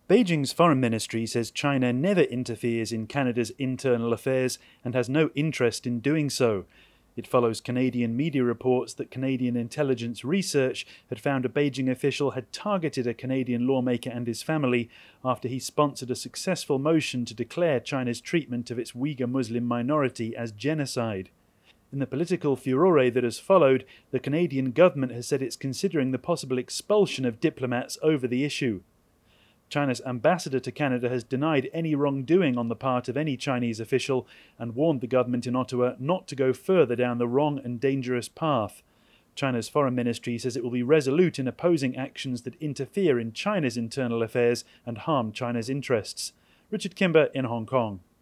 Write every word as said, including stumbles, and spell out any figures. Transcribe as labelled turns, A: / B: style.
A: Beijing's foreign ministry says China never interferes in Canada's internal affairs and has no interest in doing so. It follows Canadian media reports that Canadian intelligence research had found a Beijing official had targeted a Canadian lawmaker and his family after he sponsored a successful motion to declare China's treatment of its Uyghur Muslim minority as genocide. In the political furore that has followed, the Canadian government has said it's considering the possible expulsion of diplomats over the issue. China's ambassador to Canada has denied any wrongdoing on the part of any Chinese official and warned the government in Ottawa not to go further down the wrong and dangerous path. China's foreign ministry says it will be resolute in opposing actions that interfere in China's internal affairs and harm China's interests. Richard Kimber in Hong Kong.